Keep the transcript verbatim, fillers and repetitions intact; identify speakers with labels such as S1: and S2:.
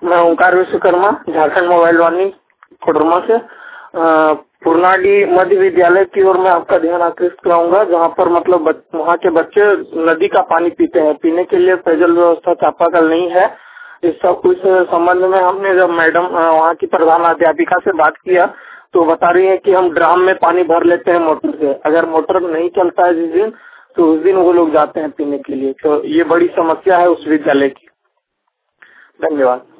S1: मैं ओंकार विश्वकर्मा, झारखंड मोबाइल वाणी कोडरमा से पूर्णाडी मध्य विद्यालय की ओर मैं आपका ध्यान आकृष्ट कराऊंगा, जहां पर मतलब वहाँ के बच्चे नदी का पानी पीते हैं। पीने के लिए पेयजल व्यवस्था चापाकल नहीं है। इस सब कुछ संबंध में हमने जब मैडम वहाँ की प्रधान अध्यापिका से बात किया तो बता रही है कि हम ड्राम में पानी भर लेते हैं मोटर से। अगर मोटर नहीं चलता है जिस दिन, तो उस दिन वो लोग जाते हैं पीने के लिए। तो ये बड़ी समस्या है उस विद्यालय की। धन्यवाद।